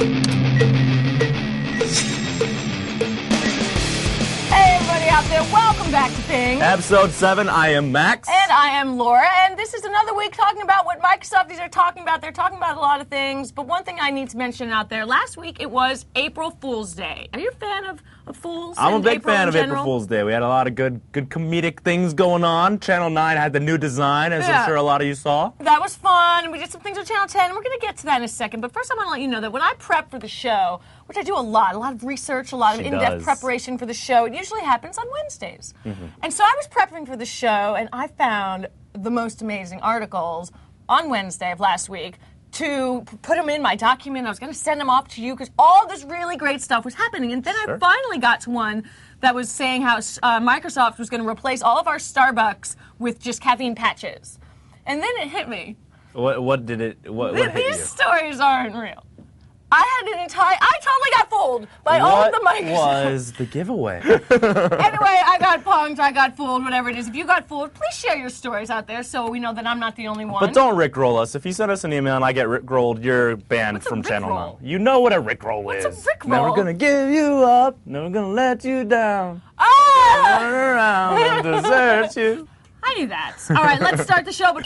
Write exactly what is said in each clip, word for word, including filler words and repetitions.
Welcome back to Ping. Episode seven, I am Max. And I am Laura, and this is another week talking about what Microsofties are talking about. They're talking about a lot of things, but one thing I need to mention out there, last week it was April Fool's Day. Are you a fan of, of Fools? I'm a big April fan of general? April Fool's Day. We had a lot of good good comedic things going on. Channel nine had the new design, as Yeah. I'm sure a lot of you saw. That was fun, and we did some things with Channel ten, and we're going to get to that in a second. But first I want to let you know that when I prep for the show, which I do a lot, a lot of research, a lot of She in-depth does. preparation for the show, it usually happens on Wednesdays. Mm-hmm. And so I was prepping for the show, and I found the most amazing articles on Wednesday of last week to p- put them in my document. I was going to send them off to you because all this really great stuff was happening. And then Sure. I finally got to one that was saying how uh, Microsoft was going to replace all of our Starbucks with just caffeine patches. And then it hit me. What what did it? What, Th- what hit These you? stories aren't real. I had an entire... I totally got fooled by all of the What Microsoft. was the giveaway? Anyway, I got punked, I got fooled, whatever it is. If you got fooled, please share your stories out there so we know that I'm not the only one. But don't rickroll us. If you send us an email and I get rickrolled, you're banned What's a from Channel rickroll? nine. You know what a rickroll What's is. a rickroll? Never gonna give you up. Never gonna let you down. Ah! Turn around and desert you. I knew that. All right, let's start the show. But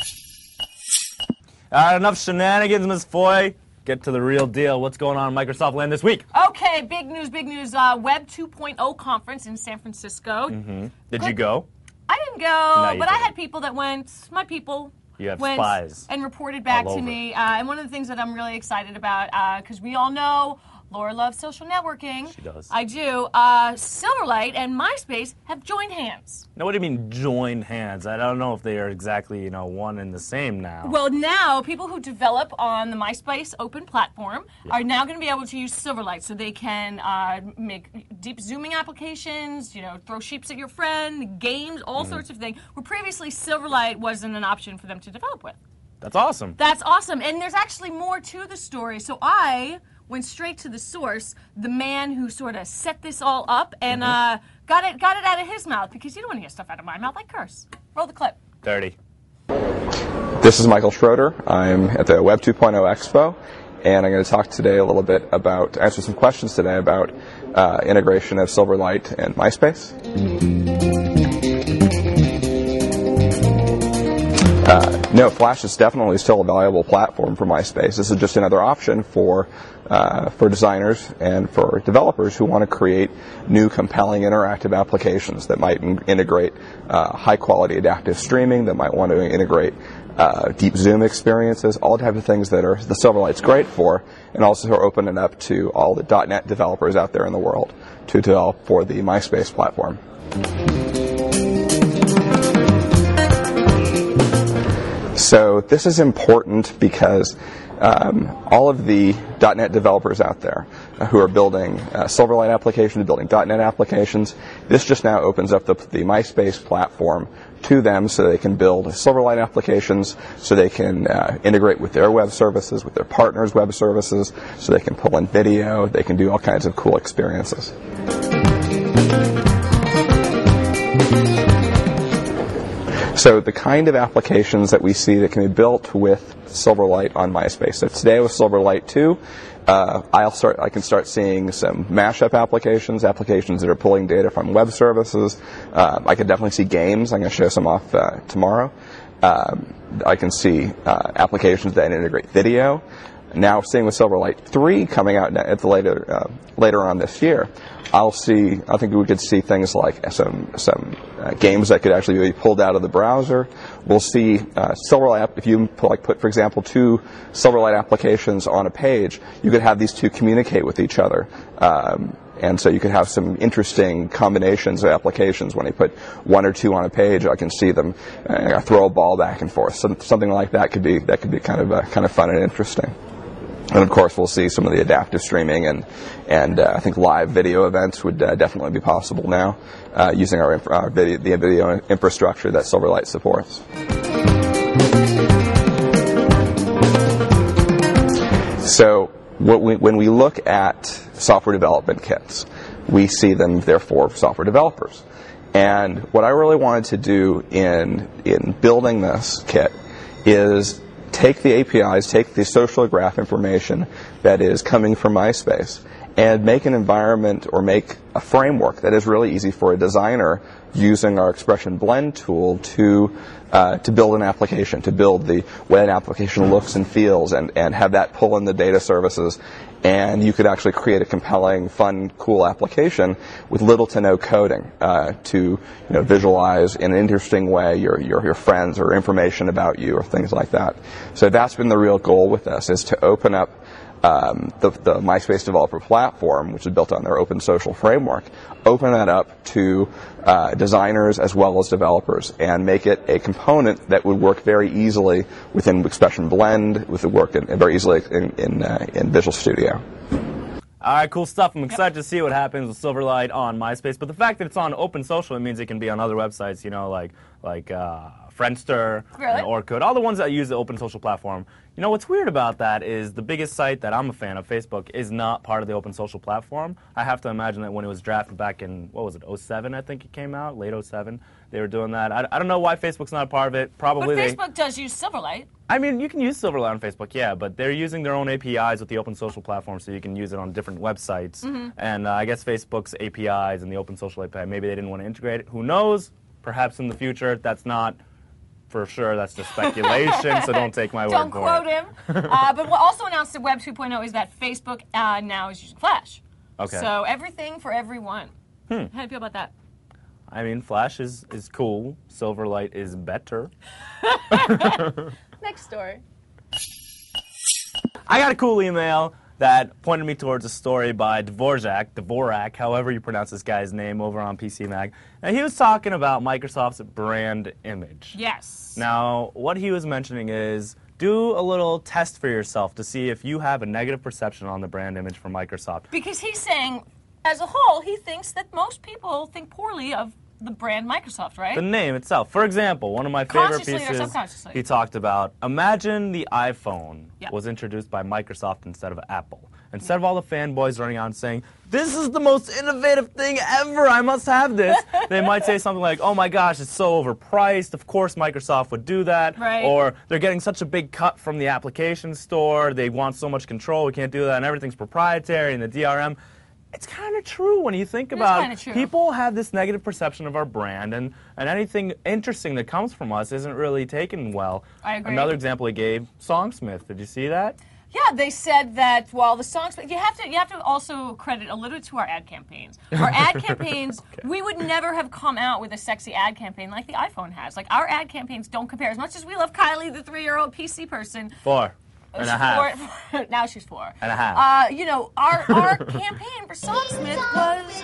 All right, enough shenanigans, Miss Foy. Get to the real deal. What's going on in Microsoft land this week? okay, big news, big news. Uh, Web two point oh conference in San Francisco. Mm-hmm. Did Good. you go? I didn't go, you but I didn't. had people that went. My people. You have went spies and reported back all to over. me. Uh, and one of the things that I'm really excited about, because we all know Laura loves social networking. She does. I do. Uh, Silverlight and MySpace have joined hands. Now, what do you mean joined hands? I don't know if they are exactly, you know, one and the same now. Well, now people who develop on the MySpace open platform are now going to be able to use Silverlight, so they can uh, make deep zooming applications, you know, throw sheeps at your friend, games, all Mm-hmm. sorts of things. Where previously Silverlight wasn't an option for them to develop with. That's awesome. That's awesome, and there's actually more to the story. So I went straight to the source, the man who sort of set this all up, and uh, got it got it out of his mouth, because you don't want to hear stuff out of my mouth like curse. Roll the clip. Dirty. This is Michael Schroeder. I'm at the Web two point oh Expo, and I'm going to talk today a little bit about, answer some questions today about uh, integration of Silverlight and MySpace. Uh, no, Flash is definitely still a valuable platform for MySpace. This is just another option for uh, for designers and for developers who want to create new, compelling, interactive applications that might in- integrate uh, high-quality adaptive streaming, that might want to integrate uh, deep zoom experiences, all types of things that are the Silverlight's great for, and also are opening up to all the .NET developers out there in the world to develop for the MySpace platform. So this is important because um, all of the .NET developers out there uh, who are building uh, Silverlight applications, building .NET applications, this just now opens up the, the MySpace platform to them so they can build Silverlight applications, so they can uh, integrate with their web services, with their partners' web services, so they can pull in video, they can do all kinds of cool experiences. So the kind of applications that we see that can be built with Silverlight on MySpace. So today with Silverlight two, uh, I'll start. I can start seeing some mashup applications, applications that are pulling data from web services. Uh, I can definitely see games. I'm going to show some off uh, tomorrow. Um, I can see uh, applications that integrate video. Now, seeing with Silverlight three coming out at the later uh, later on this year, I'll see. I think we could see things like some some uh, games that could actually be pulled out of the browser. We'll see uh, Silverlight. If you put, like put, for example, two Silverlight applications on a page, you could have these two communicate with each other. Um, And so you could have some interesting combinations of applications. When I put one or two on a page, I can see them uh, throw a ball back and forth. So something like that could be that could be kind of uh, kind of fun and interesting. And of course, we'll see some of the adaptive streaming and and uh, I think live video events would uh, definitely be possible now uh, using our, infra- our video, the video infrastructure that Silverlight supports. So what we, when we look at software development kits, we see them therefore for software developers. And what I really wanted to do in in building this kit is take the A P Is, take the social graph information that is coming from MySpace, and make an environment or make a framework that is really easy for a designer using our Expression Blend tool to uh, to build an application, to build the way an application looks and feels, and, and have that pull in the data services. And you could actually create a compelling, fun, cool application with little to no coding uh, to you know, visualize in an interesting way your, your your friends or information about you or things like that. So that's been the real goal with this, is to open up um, the, the MySpace developer platform, which is built on their open social framework, open that up to uh, designers as well as developers, and make it a component that would work very easily within Expression Blend, with the work in, very easily in in, uh, in Visual Studio. All right, cool stuff. I'm excited yep. to see what happens with Silverlight on MySpace. But the fact that it's on open social, it means it can be on other websites, you know, like like uh, Friendster, really? and Orkut, all the ones that use the open social platform. You know, what's weird about that is the biggest site that I'm a fan of, Facebook, is not part of the open social platform. I have to imagine that when it was drafted back in, what was it, oh seven, I think it came out, late oh seven, they were doing that. I, I don't know why Facebook's not a part of it. Probably But Facebook they, does use Silverlight. I mean, you can use Silverlight on Facebook, yeah, but they're using their own A P Is with the open social platform, so you can use it on different websites. Mm-hmm. And uh, I guess Facebook's A P Is and the open social A P I, maybe they didn't want to integrate it. Who knows? Perhaps in the future. That's not for sure. That's just speculation, so don't take my don't word for it. Don't quote him. uh, but what also announced at Web two point oh is that Facebook uh, now is using Flash. Okay. So everything for everyone. Hmm. How do you feel about that? I mean, Flash is, is cool. Silverlight is better. Next story. I got a cool email that pointed me towards a story by Dvorak, Dvorak, however you pronounce this guy's name, over on P C Mag. And he was talking about Microsoft's brand image. Yes. Now, what he was mentioning is do a little test for yourself to see if you have a negative perception on the brand image for Microsoft. Because he's saying, as a whole, he thinks that most people think poorly of the brand Microsoft, right? The name itself. For example, one of my favorite Consciously pieces or subconsciously? he talked about, imagine the iPhone yeah. was introduced by Microsoft instead of Apple. Instead yeah. of all the fanboys running out and saying, this is the most innovative thing ever, I must have this, they might say something like, oh my gosh, it's so overpriced, of course Microsoft would do that. Right. Or they're getting such a big cut from the application store, they want so much control, we can't do that, and everything's proprietary in the D R M. It's kind of true when you think about it. People have this negative perception of our brand, and, and anything interesting that comes from us isn't really taken well. I agree. Another example he gave, Songsmith. Did you see that? Yeah, they said that while the songs, you have to you have to also credit a little to our ad campaigns. Our ad campaigns, okay. we would never have come out with a sexy ad campaign like the iPhone has. Like, our ad campaigns don't compare. As much as we love Kylie, the three-year-old P C person. Four. And a half. Four, now she's four. And a half. Uh, you know, our our campaign for Songsmith was.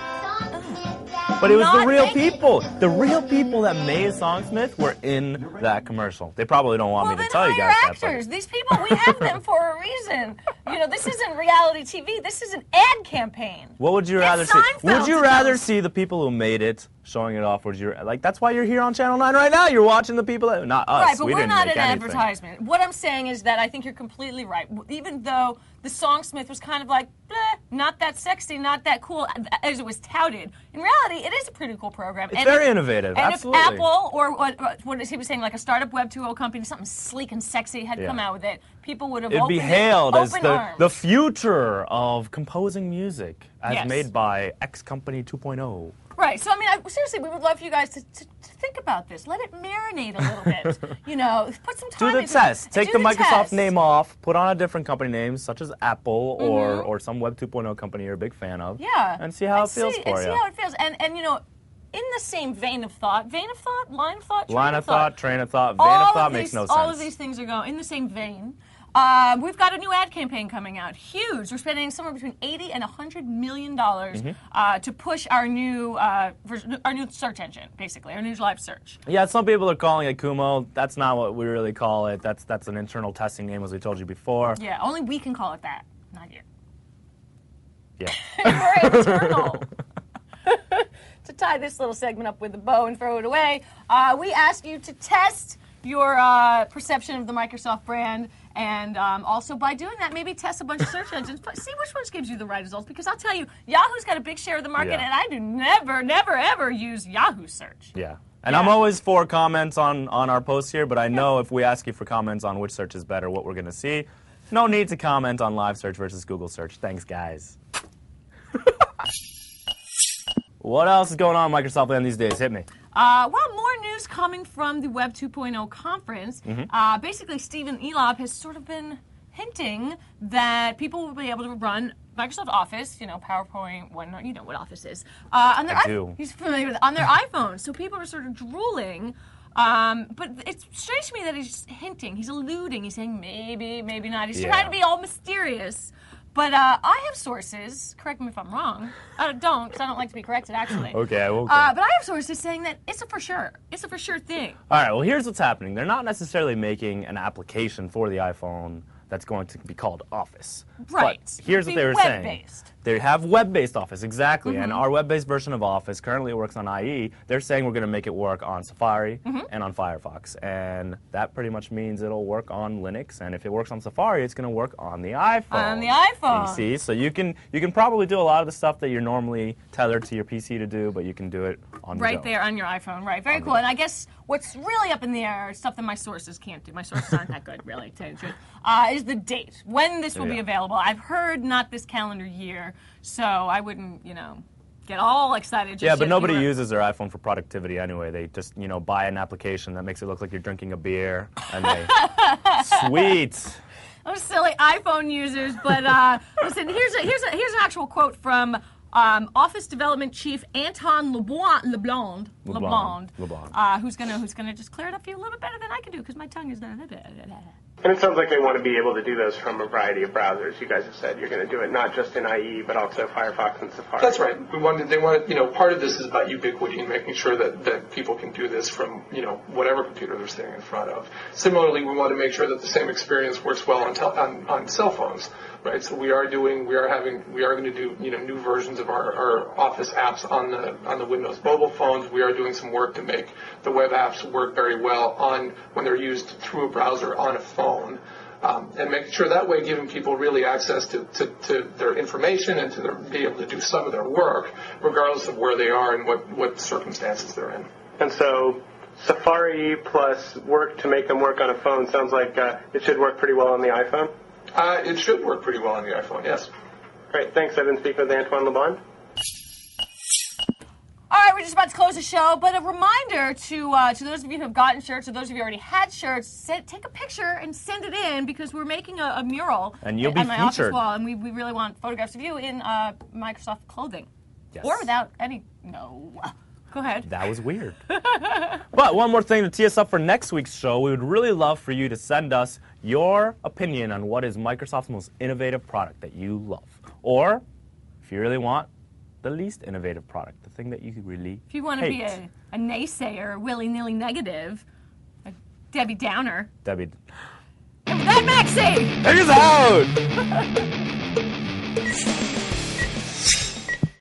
Uh, but it was the real making... people. The real people that made Songsmith were in that commercial. They probably don't want well, me to then tell you guys actors. that. But... These people, we have them for a reason. You know, this isn't reality T V. This is an ad campaign. What would you Get rather Seinfeld see? Would you to rather those. see the people who made it showing it off? Would you like? That's why you're here on Channel nine right now. You're watching the people that not us. Right, but we we're didn't not make an anything. advertisement. What I'm saying is that I think you're completely right. Even though the Songsmith was kind of like, bleh, not that sexy, not that cool, as it was touted. In reality, it is a pretty cool program. It's and very if, innovative. And absolutely. if Apple or what, what is he was saying, like a startup Web two point oh company, something sleek and sexy had yeah. come out with it, people would have It'd opened be hailed it, as open the, arms. the future of composing music, as Yes. made by X Company two point oh. Right. So, I mean, I, seriously, we would love for you guys to, to, to think about this. Let it marinate a little bit. You know, put some time Do the into test. it. Take Do the, the Microsoft test. name off. Put on a different company name, such as Apple Mm-hmm. or or some Web two point oh company you're a big fan of. Yeah. And see how and it feels see, for and you. see how it feels. And, and, you know, in the same vein of thought, vein of thought, line of thought, train Line of of thought, train of thought, vein all of thought of makes these, no sense. All of these things are going in the same vein. Uh, we've got a new ad campaign coming out, huge. We're spending somewhere between eighty and a hundred million dollars Mm-hmm. uh, to push our new uh, version, our new search engine, basically, our new live search. Yeah, some people are calling it Kumo. That's not what we really call it. That's that's an internal testing name, as we told you before. Yeah, only we can call it that, not you. Yeah. We're internal. To tie this little segment up with a bow and throw it away, uh, we asked you to test your uh, perception of the Microsoft brand, and um, also by doing that, maybe test a bunch of search engines, but see which ones gives you the right results. Because I'll tell you, Yahoo's got a big share of the market, Yeah. and I do never, never, ever use Yahoo search. Yeah. And Yeah. I'm always for comments on, on our posts here, but I know if we ask you for comments on which search is better, what we're going to see, no need to comment on live search versus Google search. Thanks, guys. What else is going on in Microsoft Land these days? Hit me. Uh, well, more news coming from the Web two point oh conference. Mm-hmm. Uh, basically, Stephen Elop has sort of been hinting that people will be able to run Microsoft Office, you know, PowerPoint, OneNote, you know what Office is, uh, on their I iP- do. He's familiar with it, on their iPhones. So people are sort of drooling. Um, but it's strange to me that he's just hinting. He's alluding. He's saying maybe, maybe not. He's Yeah. trying to be all mysterious. But uh, I have sources. Correct me if I'm wrong. I don't, because I don't like to be corrected, actually. Okay, I won't. Uh, but I have sources saying that it's a for sure. It's a for sure thing. All right, well, here's what's happening. They're not necessarily making an application for the iPhone that's going to be called Office. Right. But here's what Be they were saying. web-based. They have web-based Office, exactly. Mm-hmm. And our web-based version of Office currently works on I E. They're saying we're going to make it work on Safari Mm-hmm. and on Firefox. And that pretty much means it'll work on Linux. And if it works on Safari, it's going to work on the iPhone. On the iPhone. You see? So you can you can probably do a lot of the stuff that you're normally tethered to your P C to do, but you can do it on the Right go. there on your iPhone. Right. Very cool. And I guess what's really up in the air, stuff that my sources can't do. My sources aren't that good, really, to tell you the truth, uh, is the date. When this will be Yeah. available. I've heard not this calendar year, so I wouldn't, you know, get all excited. Just Yeah, but yet. nobody You were- uses their iPhone for productivity anyway. They just, you know, buy an application that makes it look like you're drinking a beer, and they, sweet. Those silly iPhone users. But uh, listen, here's a, here's a, here's an actual quote from um, Office Development Chief Anton LeBlanc, LeBlanc, LeBlanc, LeBlanc. Uh, who's gonna who's gonna just clear it up for you a little bit better than I can do because my tongue is not. And it sounds like they want to be able to do those from a variety of browsers. You guys have said you're going to do it not just in I E, but also Firefox and Safari. That's right. We wanted, they wanted, you know, part of this is about ubiquity and making sure that, that people can do this from, you know, whatever computer they're sitting in front of. Similarly, we want to make sure that the same experience works well on, tel- on, on cell phones, right? So we are doing, we are having, we are going to do, you know, new versions of our, our Office apps on the, on the Windows mobile phones. We are doing some work to make the web apps work very well on, when they're used through a browser on a phone. Um, and making sure that way giving people really access to, to, to their information and to their, be able to do some of their work, regardless of where they are and what, what circumstances they're in. And so Safari plus work to make them work on a phone sounds like uh, it should work pretty well on the iPhone. Uh, it should work pretty well on the iPhone, yes. Great, thanks. I've been speaking with Antoine LeBond. All right, we're just about to close the show, but a reminder to uh, to those of you who have gotten shirts or those of you who already had shirts, send, take a picture and send it in because we're making a, a mural And you'll at, be at my office featured. wall, and we, we really want photographs of you in uh, Microsoft clothing. Yes. Or without any... No. Go ahead. That was weird. But one more thing to tee us up for next week's show, we would really love for you to send us your opinion on what is Microsoft's most innovative product that you love. Or, if you really want, the least innovative product, the thing that you really If you want to hate. be a, a naysayer, willy-nilly negative, a Debbie Downer, Debbie. and with that, Maxie! Take us out!